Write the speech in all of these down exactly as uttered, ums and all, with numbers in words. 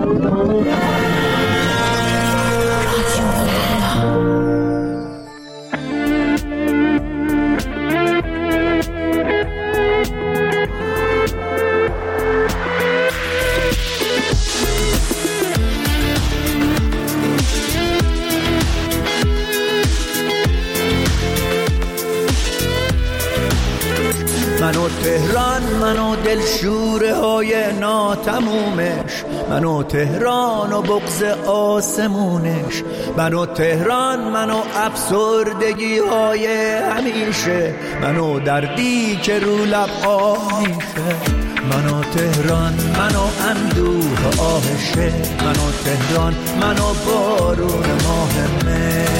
منو تهران، منو دلشوره های ناتمومش، منو تهران و بغض آسمونش، منو تهران، منو افسردگی های همیشه، منو دردی که رو لب آه میشه. منو تهران، منو اندوه آهشه، منو تهران، منو بارون ماه مه.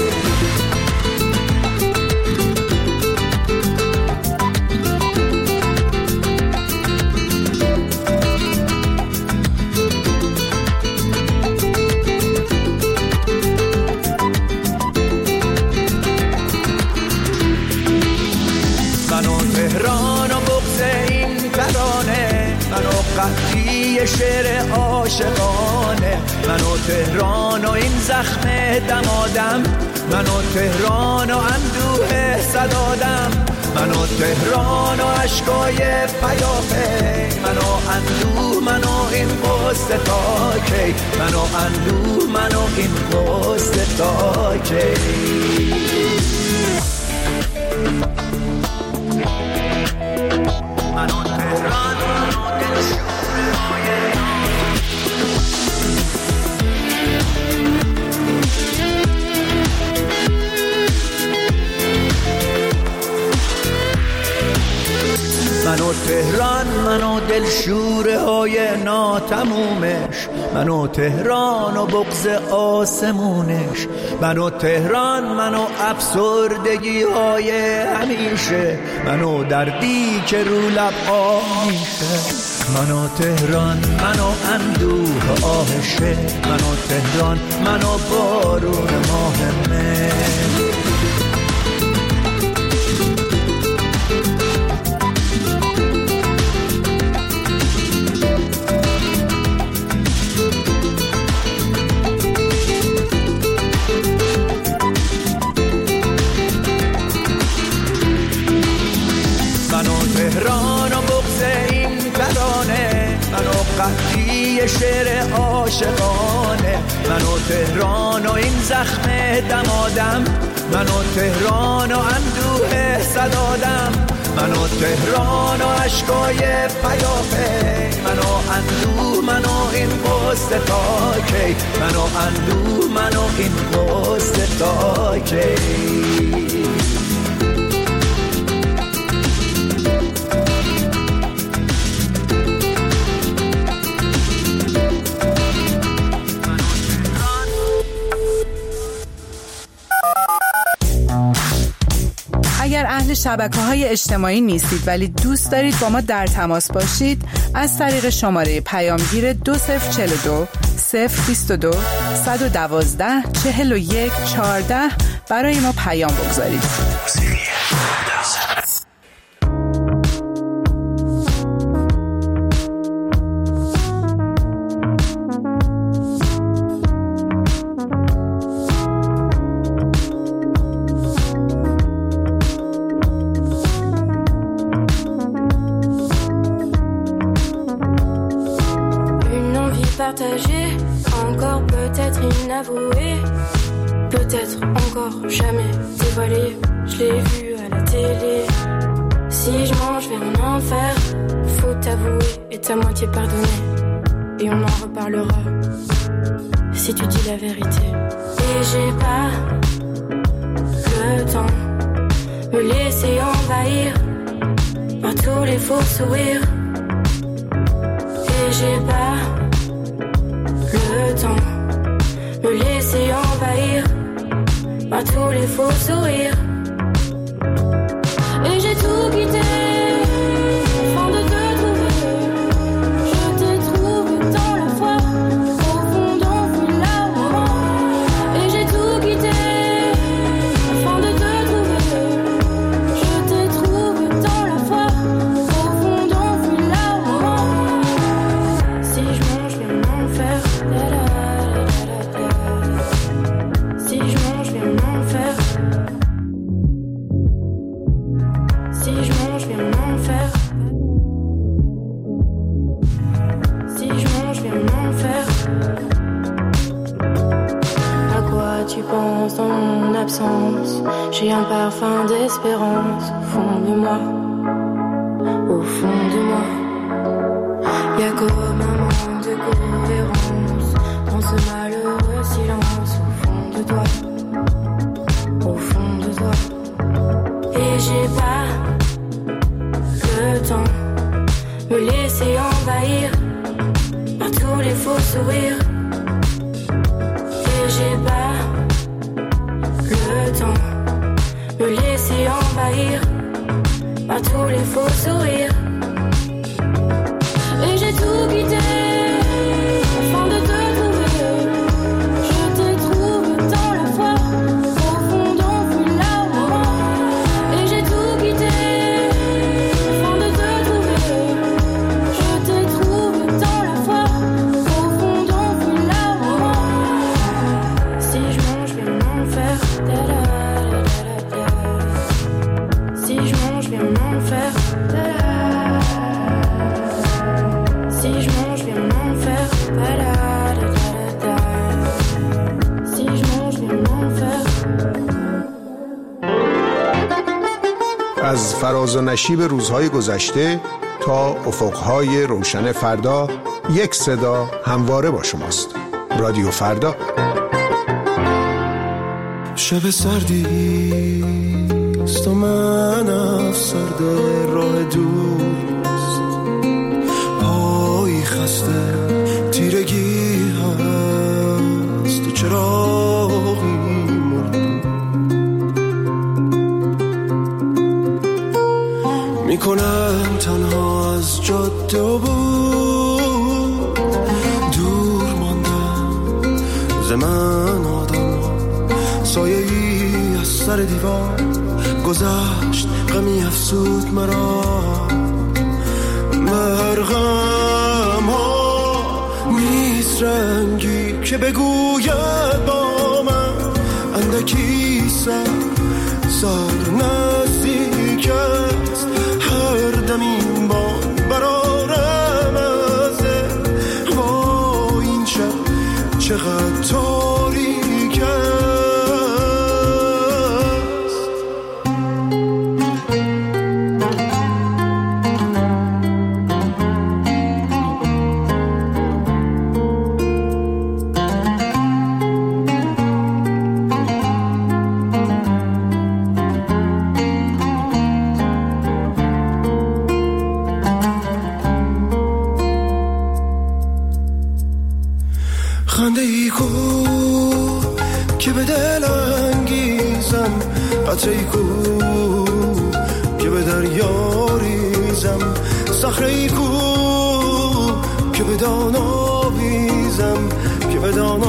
قحطی شعر عاشقانه، منو تهران و این زخم دمادم، منو تهران و اندوه صدادم، منو تهران و عشقای پیاپی، منو اندوه، منو این قصه تا کی، منو اندوه، منو این قصه تا کی. منو تهران، منو دلشوره های منو تهران، منو دلشوره های ناتمومش، منو تهران و بغض آسمونش، منو تهران، منو افسردگی های همیشه، منو دردی که رو لب آه میشه. منو تهران، منو اندوه آهشه، منو تهران، منو بارون ماه مه. قحطی شعر عاشقانه، منو تهران و این زخم دمادم، منو تهران و اندوه صدادم، منو تهران و عشقای پیاپی، منو اندوه، منو این قصه تا کی، منو اندوه، منو این قصه تا کی. اگر اهل شبکه‌های اجتماعی نیستید ولی دوست دارید با ما در تماس باشید، از طریق شماره پیامگیر دو صفر چهل و دو صفر بیست و دو صد و دوازده چهل و یک چهارده برای ما پیام بگذارید. Partagé, encore peut-être inavoué, peut-être encore jamais dévoilé. Je l'ai vu à la télé. Si je mange vers un enfer, faut t'avouer et ta moitié pardonner. Et on en reparlera si tu dis la vérité. Et j'ai pas le temps me laisser envahir par tous les faux sourires. Et j'ai pas le temps me laisser envahir par tous les faux sourires. Et j'ai tout quitté afin de te trouver. Je t'ai trouvé dans la foi, au fond d'enfouir l'amour. Et j'ai tout quitté afin de te trouver. Je t'ai trouvé dans la foi, au fond d'enfouir l'amour. Si je mange le enfer, pense dans mon absence. J'ai un parfum d'espérance au fond de moi, au fond de moi. Y'a comme un manque de cohérence dans ce malheureux silence au fond de toi, au fond de toi. Et j'ai pas le temps me laisser envahir par tous les faux sourires. Et j'ai pas le temps me laisser envahir par tous les faux sourires. Et j'ai tout quitté afin de te trouver. Je te trouve dans la foi, au fond d'enfouis là au moi. Et j'ai tout quitté afin de te trouver. Je te trouve dans la foi, au fond d'enfouis là au moi. Si je mange, je vais m'en faire. Da, da, da, da, da. Si je mange, je vais m'en faire. Da, da. Si je mange, je vais m'en faire. Da, da, da, da, da. Si je mange, je vais m'en faire. از فراز و نشیب روزهای گذشته تا افقهای روشن فردا، یک صدا همواره با شماست. رادیو فردا. شب سردیست و من از سرد راه دوست، پایی خسته تیرگی هست و چراغی مرد میکنم تنها از جاده و بود، دور ماندم ز من آدم ها، سایه ای از سر دیوار گذشت، غمی افسود مرا، مرغم ها نیست رنگی که بگوید با من، اندکی سر سر نزدیک است، هر دم این بان برارم ازه، با این شب چقدر تاریک است. خنده ای کو که به دل انگیزم، قطره ای کو که به دریا ریزم، صخره ای کو که به دان آویزم، که به دان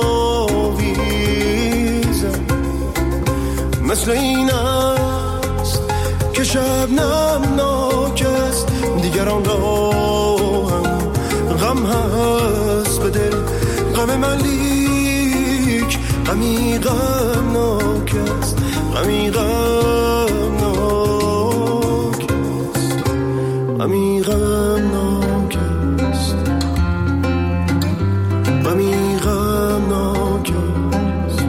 آویزم. مثل این است که شبنم ناک است، دیگران را هم غم هست به دل، غم من لیک غمی غمناک است، غمی غمناک است، غمی غمناک است، غمی غمناک است،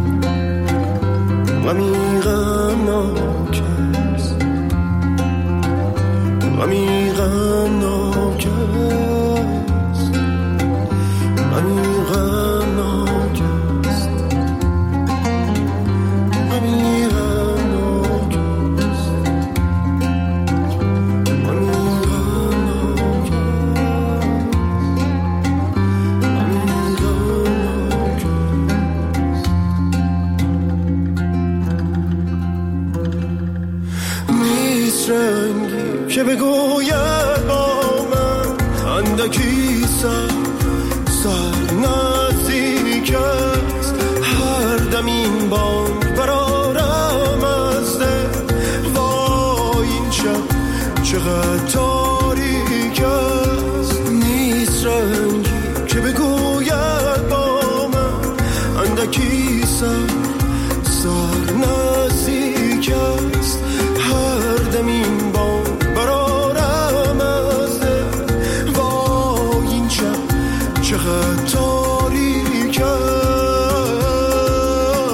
غمی غمناک است، غمی غمناک است، غمی که بگوید با من، اندکی سر سر نزدیک است، هر دم این بانگ برارم از دل، وای این شب چقدر تاریک است. نیست رنگی که بگوید با من، اندکی سر سر نزدیک است، هر دم این بانگ برارم از دل، وای این شب چقدر تاریک است.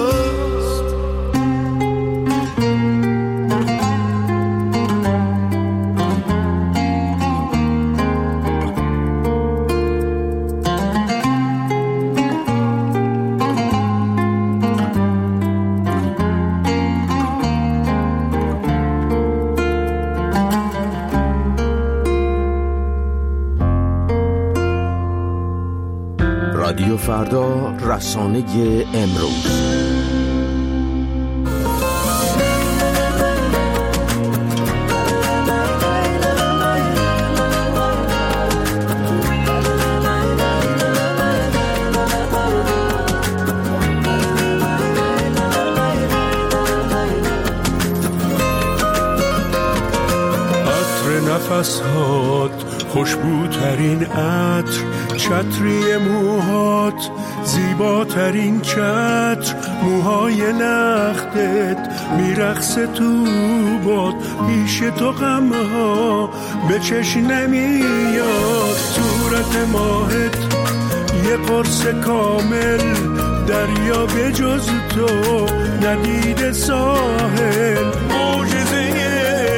رادیو فردا، رسانه امروز. نفس‌هات خوشبوترین عطر، چتری موهات زیباترین چتر، موهای لختت میرقصه تو باد، پیش تو غمها به چشم نمیاد، صورت ماهت یه قرص کامل، دریا به جز تو ندیده ساحل، معجزه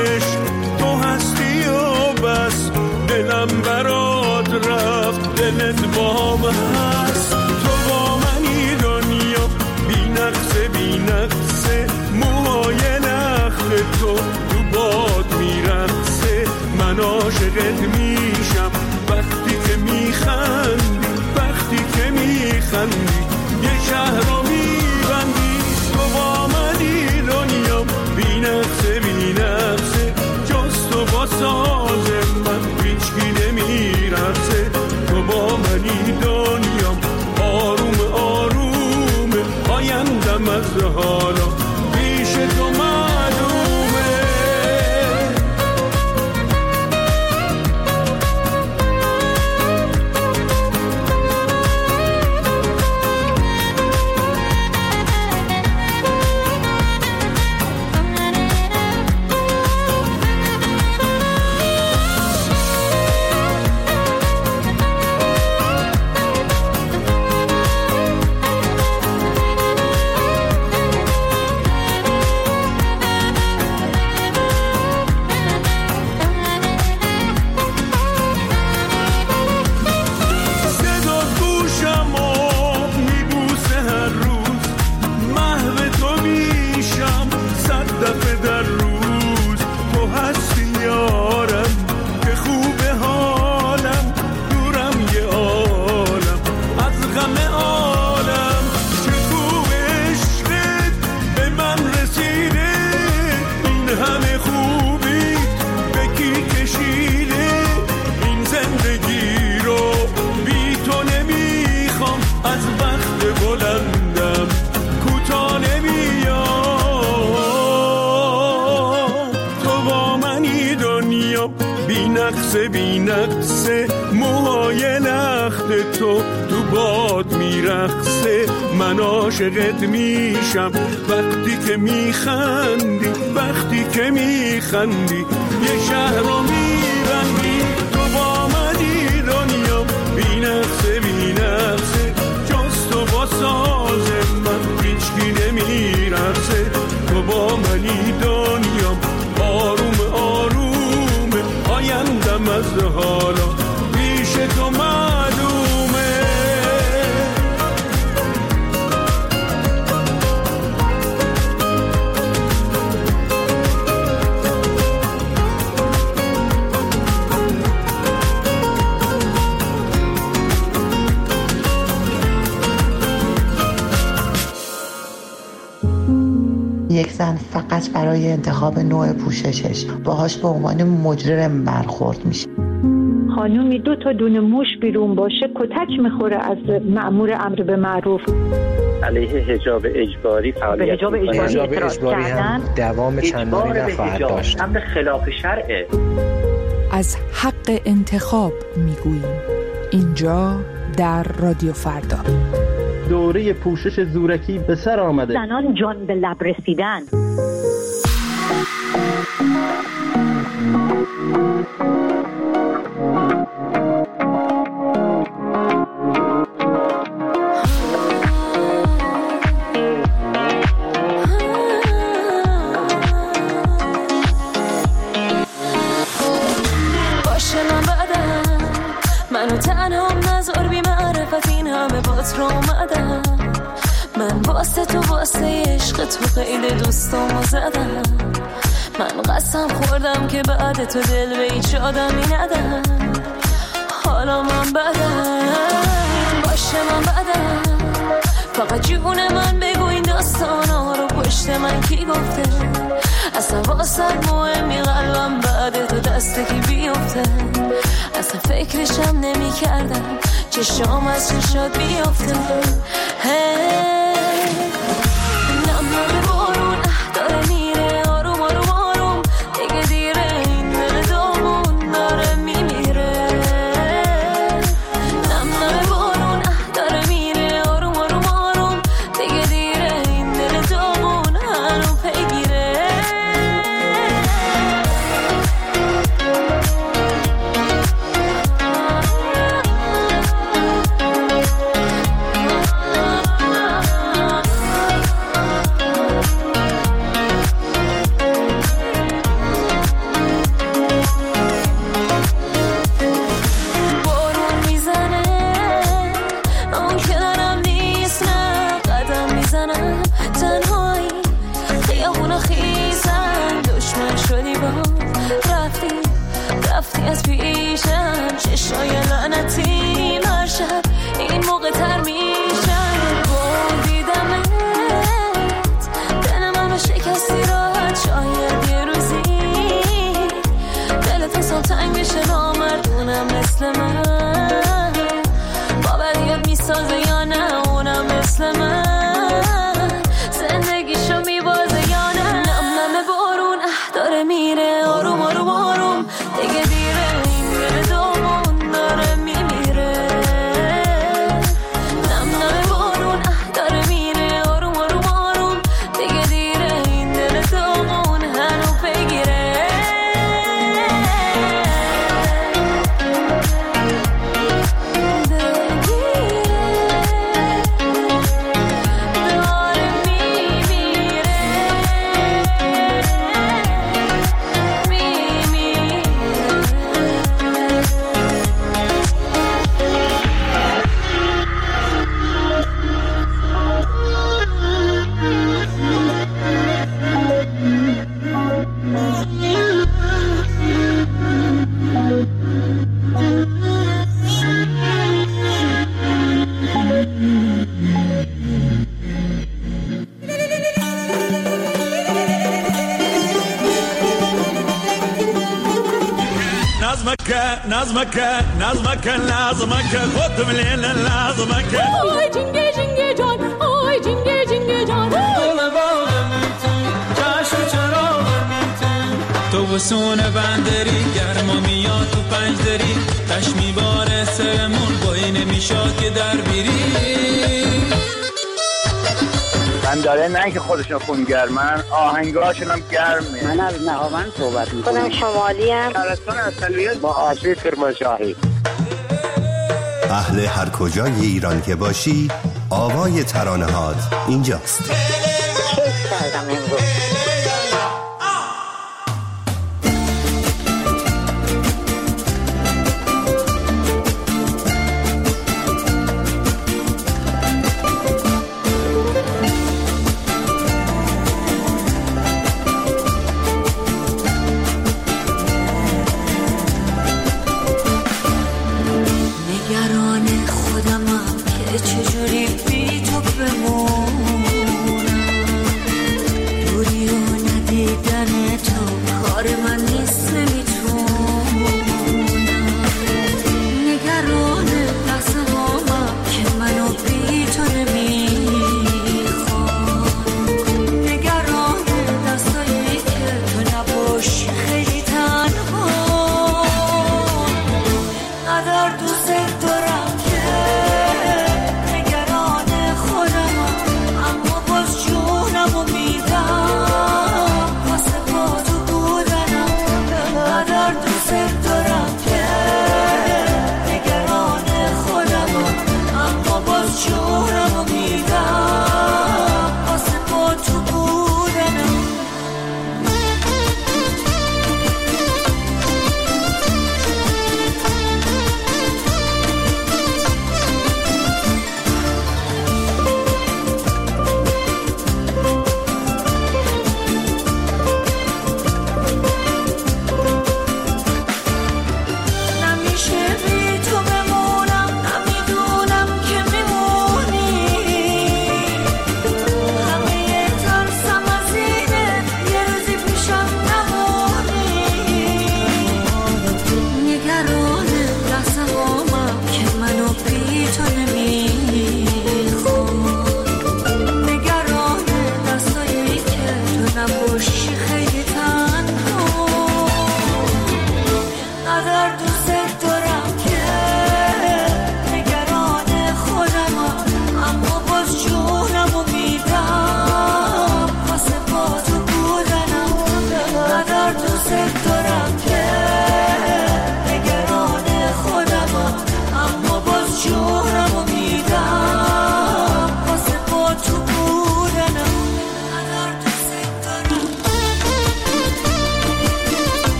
بس دلم برات رفت، دلت با من هست، تو با منی دنیا بی نقصه بی نقصه، موهای نخت تو تو باد میرقصه، من عاشقت میشم وقتی که میخندی، وقتی که میخندی یه شهر رو میبندی، تو با منی دنیا بی نقصه بی نقصه، جز تو با ساز من هیچکی نمیرسه، تو با منی دنیام آروم آروم، آیندم از حالا پیش تو معلومه. بی نقصه موهای لخت تو تو باد میرقصه، من عاشقت میشم وقتی که میخندی، وقتی که میخندی یه شهر رو میبندی، تو با منی دنیا بی نقصه بی نقصه، جز تو با ساز من هیچکی نمیرقصه، تو با منی دنیا آروم آروم، آیندم از حالا پیش تو معلومه. یک زن فقط برای انتخاب نوع پوششش باهاش به عنوان مجرم برخورد میشه. خانومی دو تا دونه موش بیرون باشه کتک میخوره از مأمور امر به معروف. علیه حجاب اجباری فعالیت حجاب اجباری, حجاب اجباری هم دوام چندانی نخواهد داشت. امر خلاف شرعه. از حق انتخاب میگوییم اینجا در رادیو فردا. دوره پوشش زورکی به سر آمده. زنان جان به لب رسیدن. باشه من بدم منو تنها نذار بی معرفت این همه بات رو اومدم، من واسه تو واسه عشق تو خیلی دوستامو زدم، من قسم خوردم که بعد تو دل به هیچ آدمی ندم، حالا من بدم باشه من بدم، فقط جون من بگو این داستانا رو پشت من کی گفته، اصلا واسه مهمی قلبم بعد تو دست کی بیفته، اصلا فکرشم نمی کردم چشام از چشات بیفته. نم نم بارون داره میره آروم آروم آروم، دیگه دیره این دل دامون داره میمیره. نم نم بارون داره میره آروم آروم آروم، دیگه دیره این دل دامون هنو پیگیره. رفتی از پیشم چشای لعنتی مرشب این موقع تر میشن، با دیدمت دل منو شکستی راحت، شاید یه روزی دلت اصلا تنگ بشه نامردونم مثل من، باوریت میسازه یا نه اونم مثل من، زندگیشو میبازه یا نه. نم نم بارون داره میره آروم آروم آروم، دیگه دیره این دل دامون داره میمیره. نم نم بارون داره میره آروم آروم آروم، دیگه دیره این دل دامون هنو پیگیره. نظمك نظمك نظمك خد من هنا نظمك آی جنگه جنگه جان آی جنگه جنگه جان دل باغم تو چشم چراغم تو تو وسون بندری گرما میاد تو پنج دری تش میباره سرمون بایی نمیشاد که در بیری من داره نه که خودشون خون گرمن آهنگاشون هم گرمه. من از نهاوند صحبت میکنم. خودم شمالی هم شهرستان اصلیت با آشوی کرمانشاهی. اهل هر کجای ایران که باشی آوای ترانه‌هات اینجاست. کیف کردم امروز.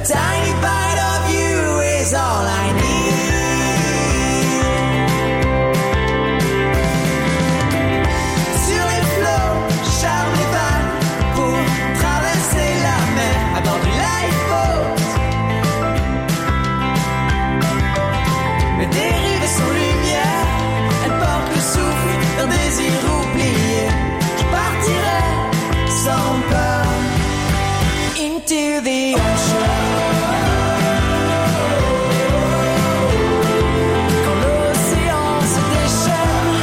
tiny bite of you is all I need. Sur les flots, charme les vannes pour traverser la mer à bord du lifeboat. Mais dérive sans lumière, elle porte le souffle d'un désir oublié. Je partirai sans peur into the ocean. Quand l'océan se déchaîne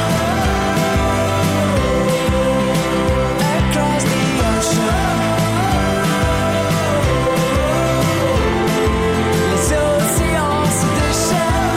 across the ocean. Les océans se déchaînent.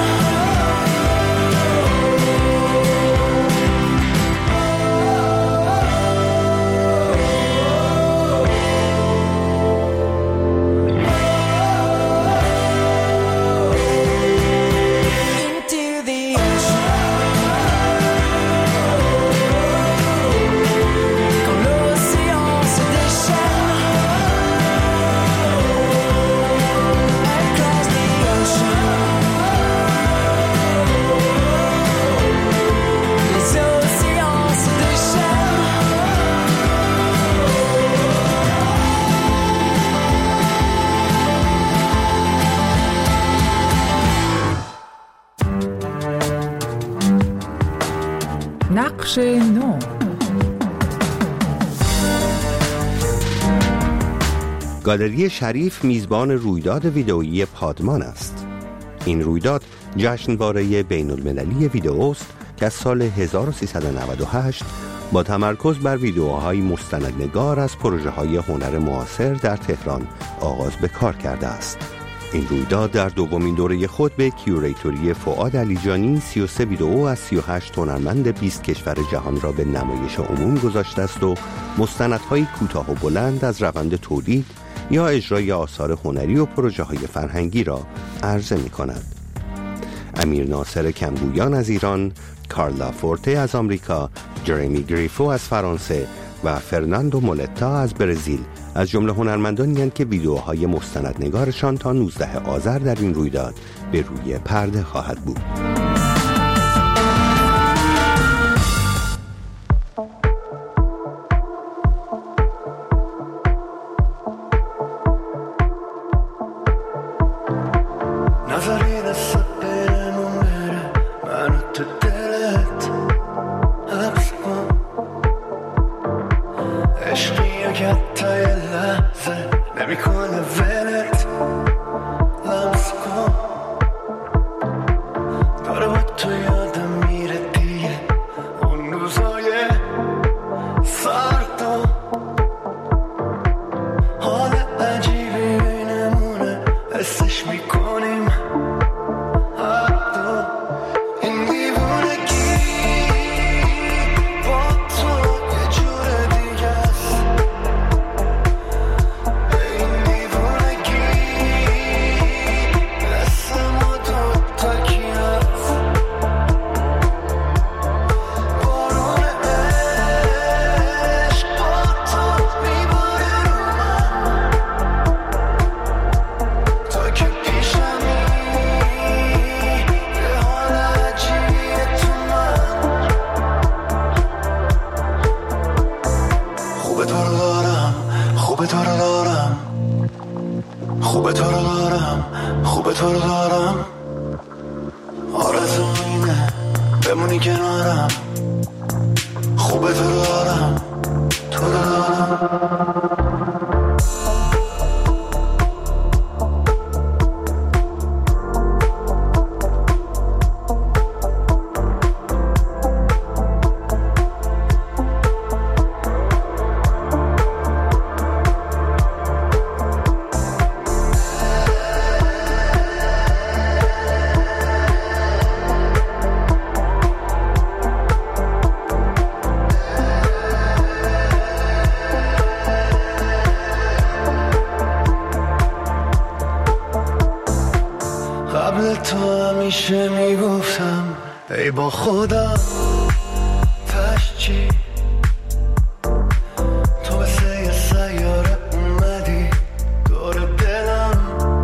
نقش نو. گالری شریف میزبان رویداد ویدئویی پادمان است. این رویداد جشنواره بین المللی ویدئوست که از سال هزار و سیصد و نود و هشت با تمرکز بر ویدئوهای مستندنگار از پروژه‌های هنر معاصر در تهران آغاز به کار کرده است. این رویداد در دومین دوره خود به کیوریتوری فؤاد علیجانی سی و سه ویدئو از سی و هشت هنرمند بیست کشور جهان را به نمایش عموم گذاشته است و مستندهای کوتاه و بلند از روند تولید یا اجرای آثار هنری و پروژه‌های فرهنگی را عرضه می‌کند. امیر ناصر کمگویان از ایران، کارلا فورته از آمریکا، جرمی گریفو از فرانسه و فرناندو مولتا از برزیل از جمله هنرمندانی هستند که ویدئوهای مستندنگارشان تا نوزدهم آذر در این رویداد به روی پرده خواهد بود. همیشه میگفتم ای با خودم پس چی تو مثل یه سیاره اومدی دور دلم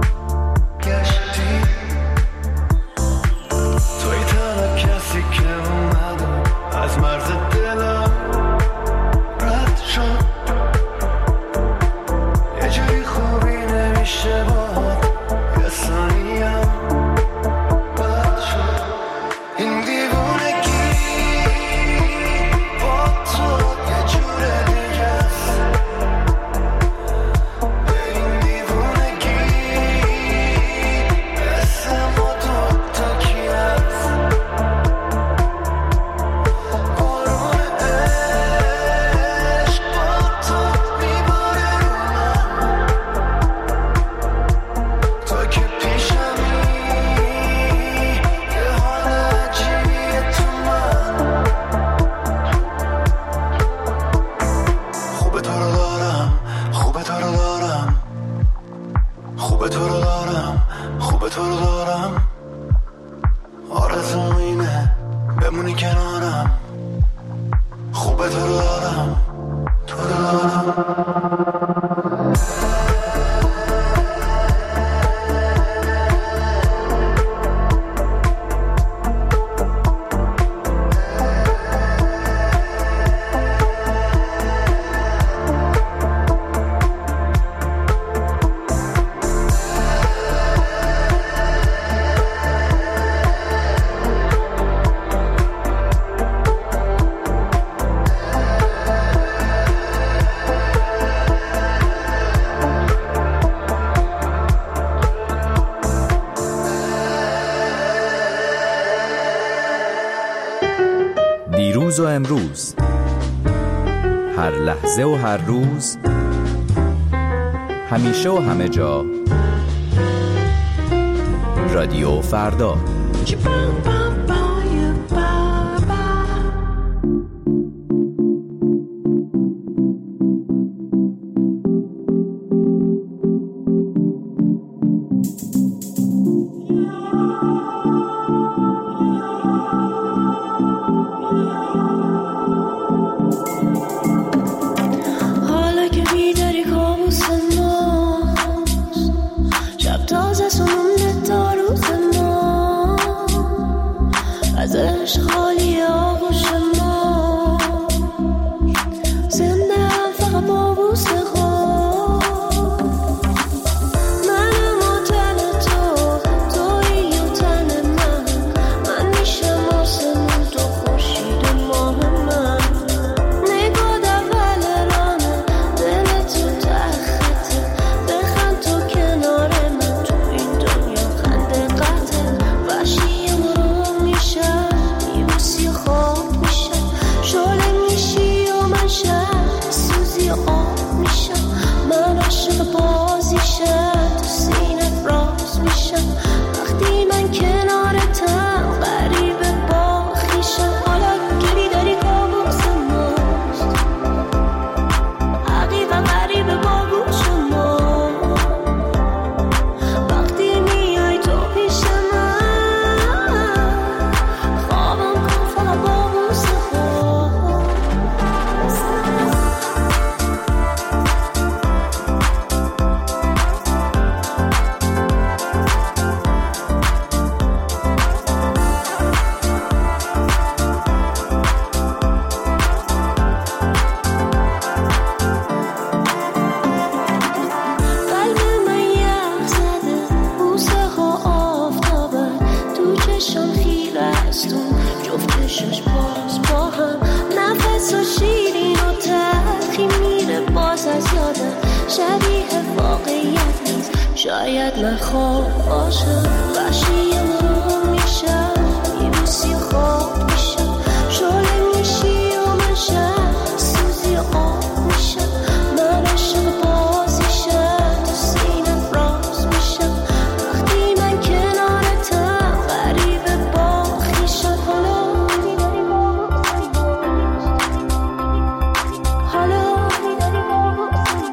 خوب تو رو دارم، آرزوم اینه بمونی کنارم. خوب تو رو دارم، تو رو دارم. دیروز و امروز، هر لحظه و هر روز، همیشه و همه جا، رادیو فردا. شاید من خواب باشم، وحشی مرو میشم، میبوسی خواب میشم، شعله میشی و من شم، سوزی آب میشم، من عشق بازیشم، تو سینم راز میشم، وقتی من کنارتم غریب با خویشم. حالا میداری با حالا میداری با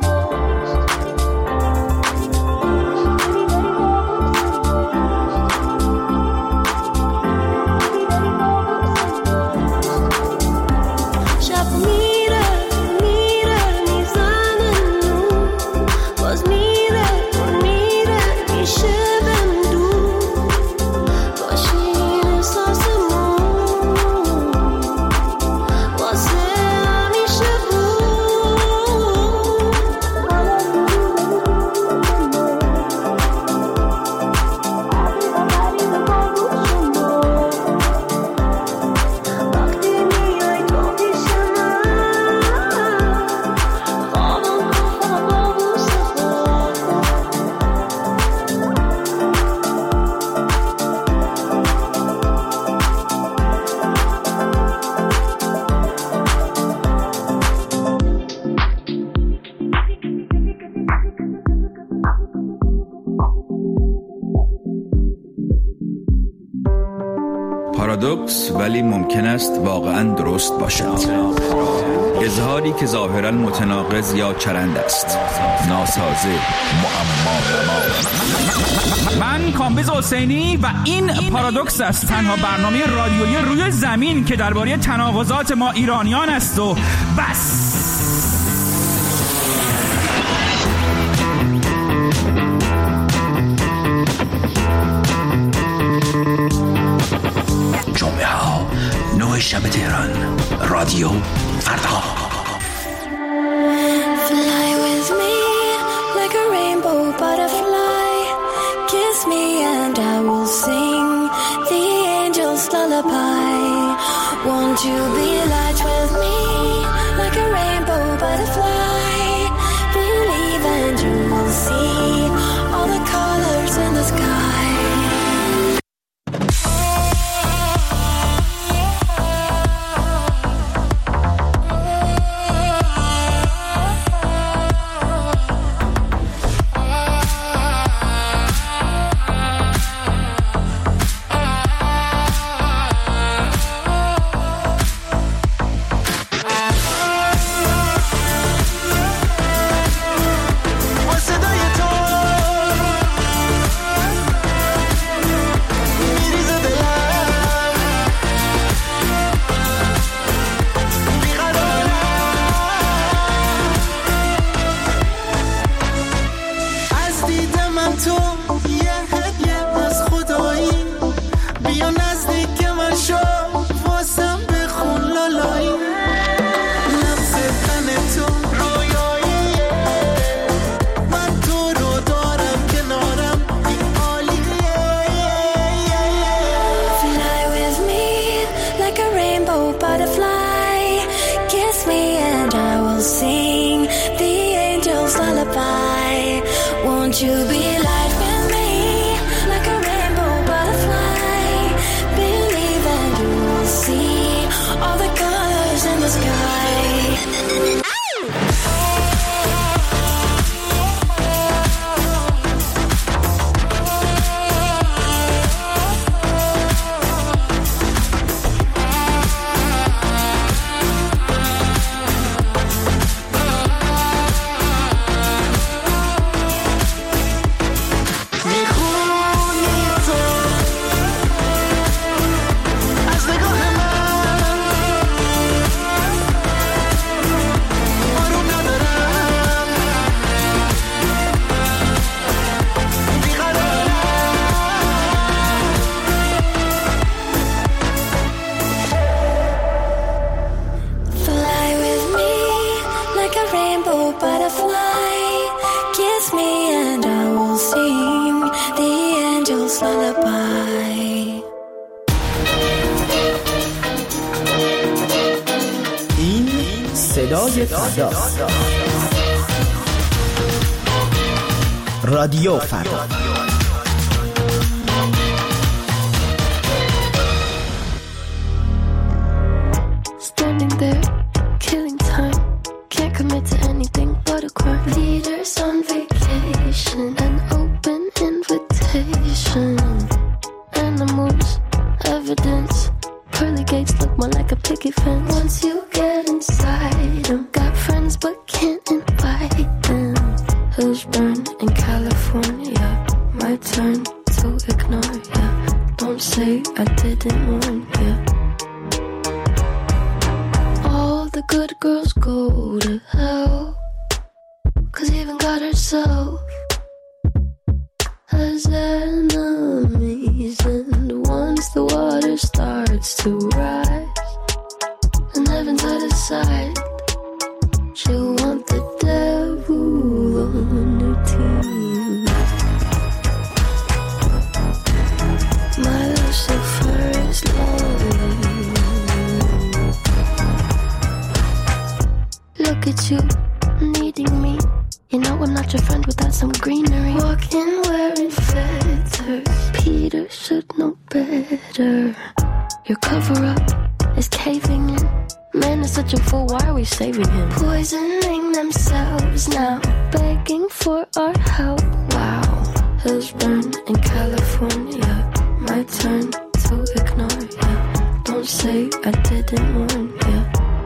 پارادوکس ولی ممکن است واقعاً درست باشد. اظهاری که ظاهراً متناقض یا چرند است، ناسازه، معما. من کامبیز حسینی و این پارادوکس است، تنها برنامه رادیویی روی زمین که درباره تناقضات ما ایرانیان است و بس. جمعه ها نوع شب تهران، رادیو فردا. Fly with me like a rainbow butterfly. Kiss me and I will sing the angel's lullaby. Won't you be light with me like a rainbow butterfly? Believe and you will see all the colors in the sky. رادیو فردا. Standing there, killing time. Can't commit to anything but a crime. Leaders on vacation, an open invitation. Animals, evidence. Pearly gates look more like a picket fence. Once you get inside them, got friends but can't invite them. Hills burn in California, my turn to ignore ya. Don't say I didn't warn ya. All the good girls go to hell, 'cause even God herself has enemies. And once the water starts to rise and heaven's out of sight, she'll want the devil on her team. My Lucifer is lonely. Look at you, needing me. You know I'm not your friend without some greenery. Walking wearing feathers, Peter should know better. Your cover-up is caving in. Man is such a fool, why are we saving him? Poisoning themselves now, begging for our help. Wow, hills burn in California, my turn to ignore ya. Don't say I didn't warn ya.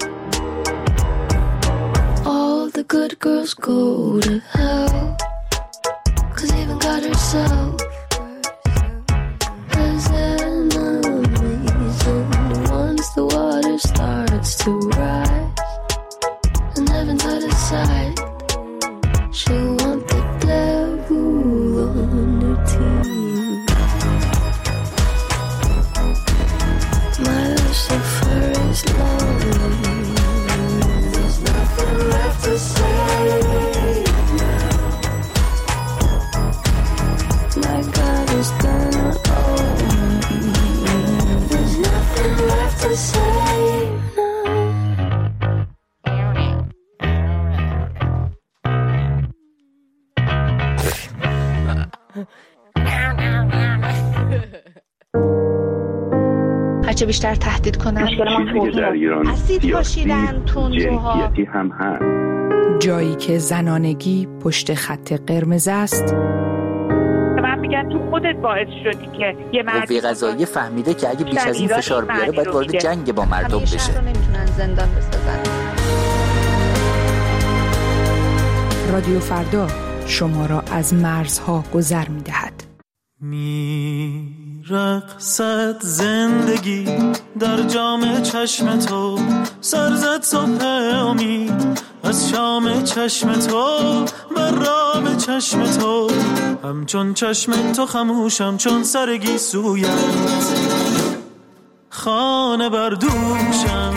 All the good girls go to hell, 'cause even God herself هرچه بیشتر تهدید کنن اسید پاشیدن تندروها هم هست. جایی که زنانگی پشت خط قرمز است. من میگم تو خودت باعث شدی که یه مرد قوه قضاییه فهمیده که اگه بیش از این فشار بیاره باید وارد جنگ با مردم بشه. شهر رو نمیتونن زندان بسازن. رادیو فردا شما را از مرزها گذر میدهد. میرقصد زندگی در جام چشم تو، سرزد صبح امید از شام چشم تو، من را به چشم تو همچون چشم تو خموشم چون سرگی سویت خانه بردوشم.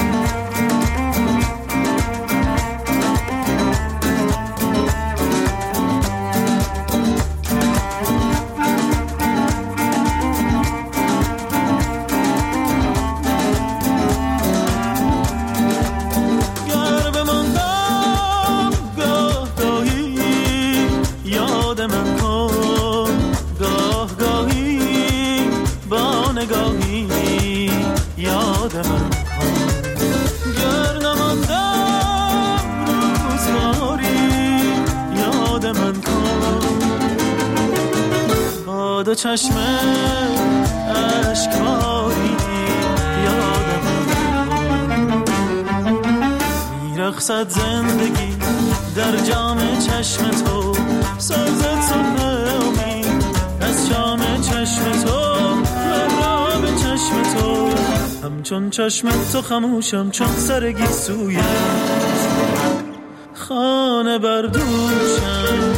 دو چشم اشکباری یادم میرقصد زندگی در جام چشم تو، سازد صبح امید از شام چشم تو، من را به چشم تو همچون چشم تو خموشم چون سرگی سویت خانه بردوشم.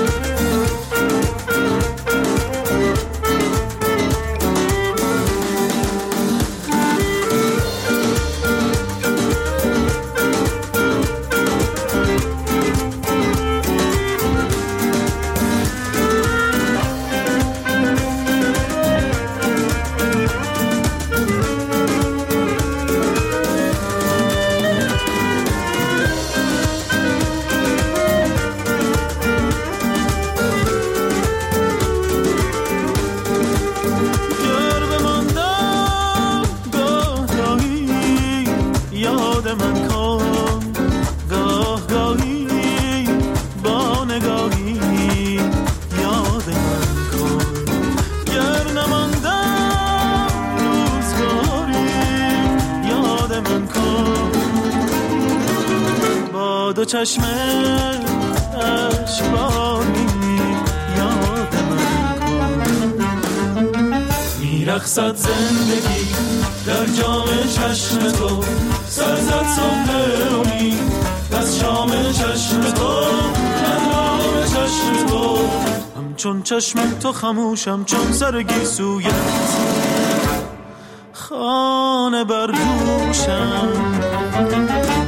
دو چشم اشکباری یاد من کن، میرقصد زندگی در جام چشم تو، سرزد صبح امید از شام چشم تو، من را به چشم تو همچون چشم تو خموشم چون سرگی سویت خانه بردوشم.